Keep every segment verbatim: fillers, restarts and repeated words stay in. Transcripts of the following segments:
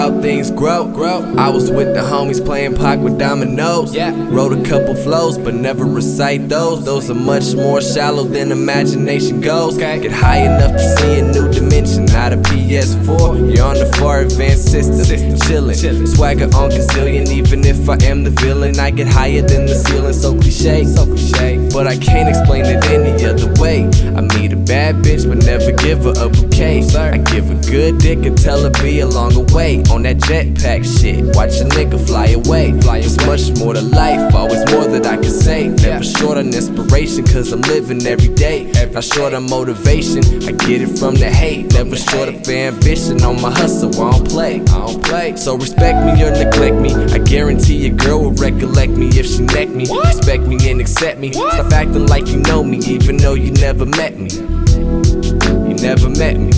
how things grow. grow. I was with the homies playing Pac with dominoes. Yeah. Wrote a couple flows, but never recite those. Those are much more shallow than imagination goes. Okay. Get high enough to see a new dimension, not a P S four. You're on the far advanced system, system. Chillin'. Chillin'. Swagger on gazillion, even if I am the villain. I get higher than the ceiling, so cliche, so cliche. But I can't explain it any other way. I meet a bad bitch, but never give her a bouquet. I give a good dick and tell her be along the way. On that jetpack shit, watch a nigga fly away. There's much more to life, always more that I can say. Never short on inspiration, cause I'm living every day. Not short on motivation, I get it from the hate. Never short of ambition, on my hustle, I don't play. I don't play. So respect me or neglect me, I guarantee your girl will recollect me if she neck me. Respect me and accept me. Stop acting like you know me, even though you never met me. You never met me.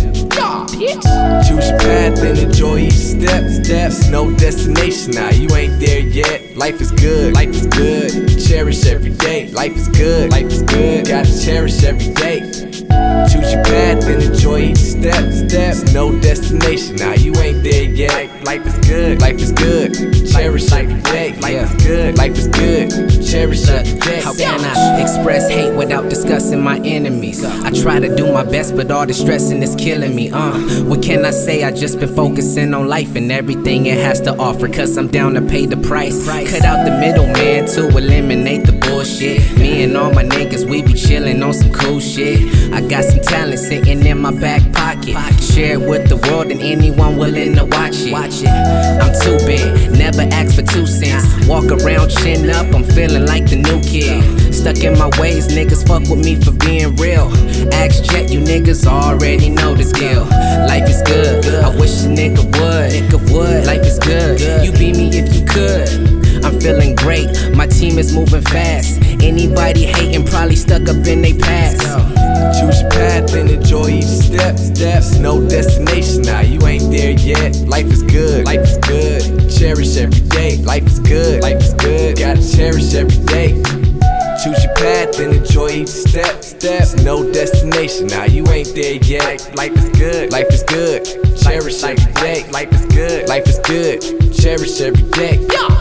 Choose your path and enjoy each step. Steps, no destination. Now you ain't there yet. Life is good. Life is good. Cherish every day. Life is good. Life is good. Gotta cherish every day. Choose your path and enjoy each step. Steps, no destination. Now you ain't there yet. Life is good. Life is good. Cherish every day. Life is good. Life is good. Cherish every day. How can I express hate without discussing my enemies? I try to do my best, but all the stressing is killing me. Uh, what can I say? I just been focusing on life and everything it has to offer. Cause I'm down to pay the price. Cut out the middleman to eliminate the bullshit. Me and all my niggas, we be chillin' on some cool shit. I got some talent sitting in my back pocket. Share it with the world and anyone willing to watch it. I'm too big, never ask for two cents. Walk around chin up, I'm feeling like the new kid. Stuck in my ways, niggas fuck with me for being real. Ask Jet, you niggas already know the deal. Life is good, I wish a nigga would. Nigga would. Life is good, you be me if you could. I'm feeling great, my team is moving fast. Anybody hating probably stuck up in they past. Choose your path and enjoy each step. Steps, no destination. Now you ain't there yet. Life is good. Life is good. Cherish every day. Life is good. Life is good. Gotta cherish every day. Choose your path and enjoy each step. Steps, no destination. Now you ain't there yet. Life is good. Life is good. Cherish every day. Life is good. Life is good. Cherish every day.